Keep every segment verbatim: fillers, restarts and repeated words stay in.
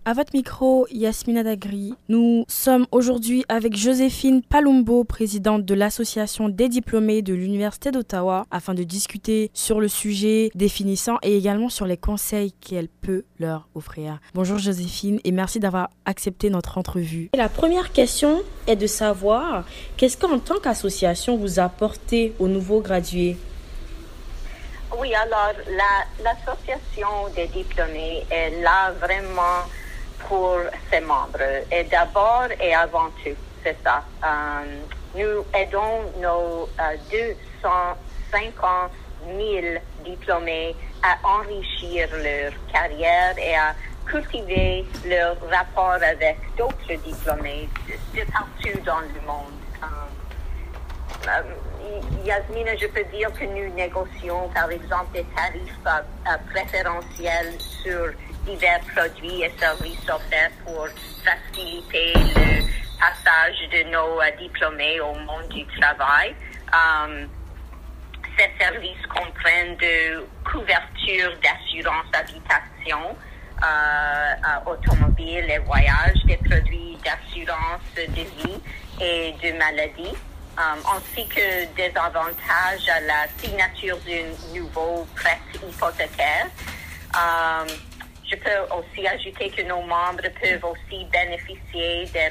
À votre micro, Yasmina Dagri. Nous sommes aujourd'hui avec Joséphine Palumbo, présidente de l'association des diplômés de l'Université d'Ottawa, afin de discuter sur le sujet définissant et également sur les conseils qu'elle peut leur offrir. Bonjour Joséphine et merci d'avoir accepté notre entrevue. La première question est de savoir qu'est-ce qu'en tant qu'association vous apportez aux nouveaux gradués? Oui, alors la, l'association des diplômés est là vraiment pour ses membres. Et d'abord et avant tout, c'est ça. Um, nous aidons nos uh, deux cent cinquante mille diplômés à enrichir leur carrière et à cultiver leur rapport avec d'autres diplômés de partout dans le monde. Um, um, Yasmina, je peux dire que nous négocions, par exemple, des tarifs uh, uh, préférentiels sur divers produits et services offerts pour faciliter le passage de nos uh, diplômés au monde du travail. Um, ces services comprennent de couverture d'assurance habitation, uh, uh, automobile et voyage, des produits d'assurance de vie et de maladie, um, ainsi que des avantages à la signature d'un nouveau prêt hypothécaire. Um, Je peux aussi ajouter que nos membres peuvent aussi bénéficier des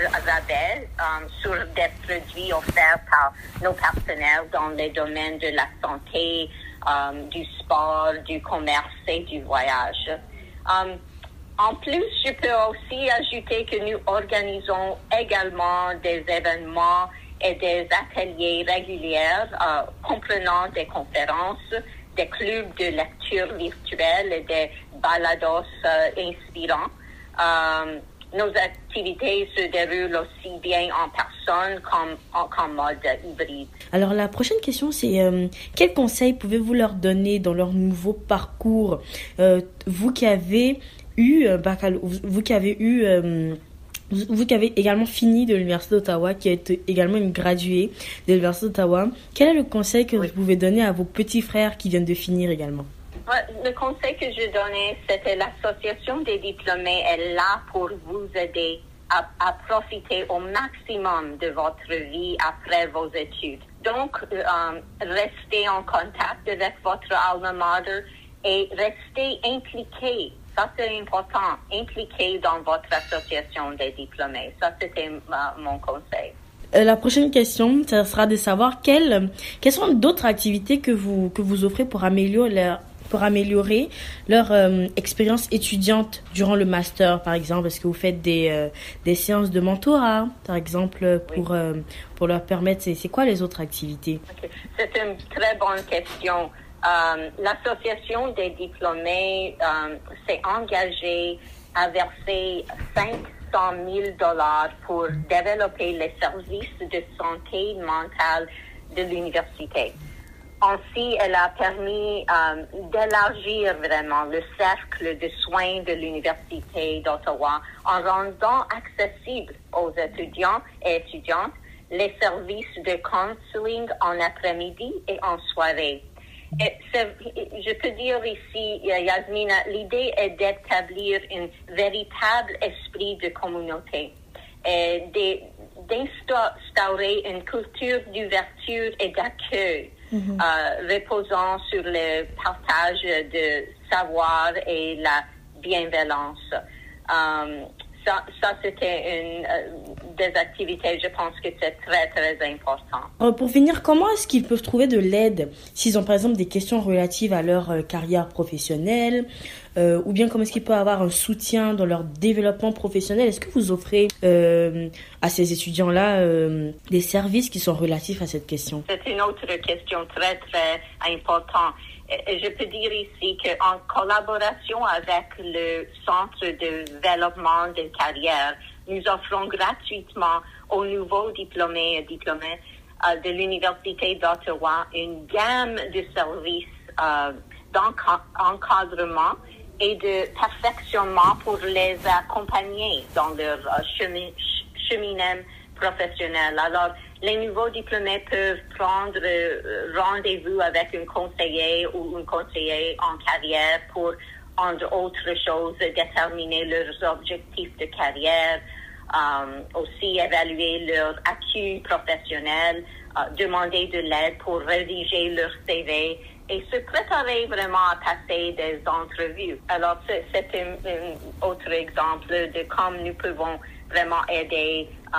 rabais um, sur des produits offerts par nos partenaires dans les domaines de la santé, um, du sport, du commerce et du voyage. Um, en plus, je peux aussi ajouter que nous organisons également des événements et des ateliers réguliers uh, comprenant des conférences, des clubs de lecture virtuelle et des balados euh, inspirants. Euh, nos activités se déroulent aussi bien en personne qu'en, qu'en mode hybride. Alors la prochaine question, c'est euh, quels conseils pouvez-vous leur donner dans leur nouveau parcours, euh, vous qui avez eu euh, baccalo- vous qui avez eu euh, Vous qui avez également fini de l'Université d'Ottawa, qui êtes également une graduée de l'Université d'Ottawa, quel est le conseil que oui. vous pouvez donner à vos petits frères qui viennent de finir également? Le conseil que je donnais, c'était l'association des diplômés est là pour vous aider à, à profiter au maximum de votre vie après vos études. Donc, euh, restez en contact avec votre alma mater et restez impliqués. Ça, c'est important, impliqué dans votre association des diplômés. Ça, c'était uh, mon conseil. Euh, la prochaine question, ça sera de savoir quelles, quelles sont d'autres activités que vous, que vous offrez pour améliorer leur, pour améliorer leur euh, expérience étudiante durant le master, par exemple. Est-ce que vous faites des, euh, des séances de mentorat, par exemple, pour, oui. euh, pour leur permettre... C'est, c'est quoi les autres activités? Okay. C'est une très bonne question. Um, l'association des diplômés um, s'est engagée à verser cinq cent mille dollars pour développer les services de santé mentale de l'université. Ainsi, elle a permis um, d'élargir vraiment le cercle de soins de l'Université d'Ottawa en rendant accessible aux étudiants et étudiantes les services de counseling en après-midi et en soirée. Et je peux dire ici, Yasmina, l'idée est d'établir un véritable esprit de communauté et d'instaurer une culture d'ouverture et d'accueil, mm-hmm. euh, reposant sur le partage de savoir et la bienveillance. Um, Ça, ça, c'était une euh, des activités, je pense que c'est très, très important. Euh, pour finir, comment est-ce qu'ils peuvent trouver de l'aide s'ils ont, par exemple, des questions relatives à leur euh, carrière professionnelle euh, ou bien comment est-ce qu'ils peuvent avoir un soutien dans leur développement professionnel? Est-ce que vous offrez euh, à ces étudiants-là euh, des services qui sont relatifs à cette question? C'est une autre question très, très importante. Je peux dire ici qu'en collaboration avec le Centre de développement de carrière, nous offrons gratuitement aux nouveaux diplômés et diplômés euh, de l'Université d'Ottawa une gamme de services euh, d'encadrement et de perfectionnement pour les accompagner dans leur euh, chemin, cheminement professionnel. Alors, les nouveaux diplômés peuvent prendre euh, rendez-vous avec un conseiller ou un conseiller en carrière pour entre autres choses, déterminer leurs objectifs de carrière, um, aussi évaluer leur acquis professionnel, uh, demander de l'aide pour rédiger leur C V et se préparer vraiment à passer des entrevues. Alors, c'est, c'est un, un autre exemple de comment nous pouvons vraiment aider euh,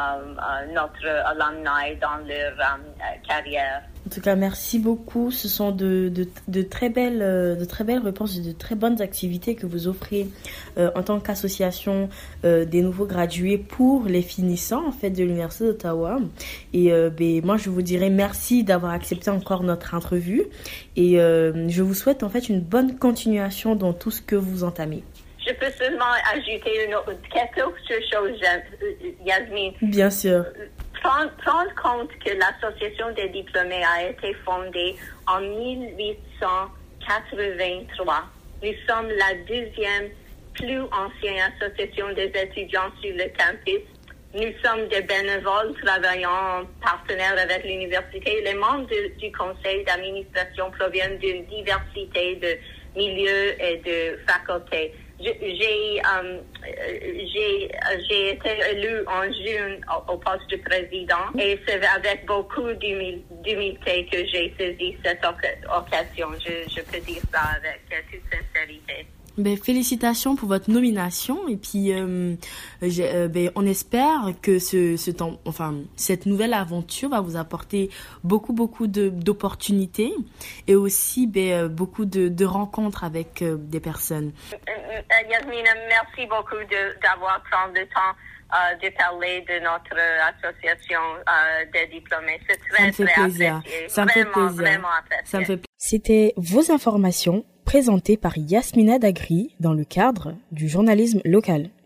euh, notre alumni dans leur euh, carrière. En tout cas, merci beaucoup. Ce sont de, de, de, très, belles, de très belles réponses et de très bonnes activités que vous offrez euh, en tant qu'association euh, des nouveaux gradués pour les finissants en fait, de l'Université d'Ottawa. Et euh, ben, moi, je vous dirais merci d'avoir accepté encore notre entrevue. Et euh, je vous souhaite en fait une bonne continuation dans tout ce que vous entamez. Je peux seulement ajouter une autre, quelque autre chose, Yasmine. Bien sûr. Prendre, prendre compte que l'Association des diplômés a été fondée en dix-huit cent quatre-vingt-trois. Nous sommes la deuxième plus ancienne association des étudiants sur le campus. Nous sommes des bénévoles travaillant en partenaire avec l'université. Les membres de, du conseil d'administration proviennent d'une diversité de milieux et de facultés. J'ai, um, j'ai, j'ai été élue en juin au, au poste de président et c'est avec beaucoup d'humilité que j'ai saisi cette occasion. Je, je peux dire ça avec toute sincérité. Ben, félicitations pour votre nomination et puis euh, euh, ben, on espère que ce, ce temps, enfin cette nouvelle aventure va vous apporter beaucoup beaucoup de d'opportunités et aussi ben, beaucoup de, de rencontres avec euh, des personnes. Yasmina, merci beaucoup de, d'avoir pris le temps euh, de parler de notre association euh, des diplômés. C'est très, Ça me fait très plaisir. apprécié. Ça me vraiment, fait plaisir. Vraiment apprécié. Ça me fait... C'était vos informations présentées par Yasmina Dagri dans le cadre du journalisme local.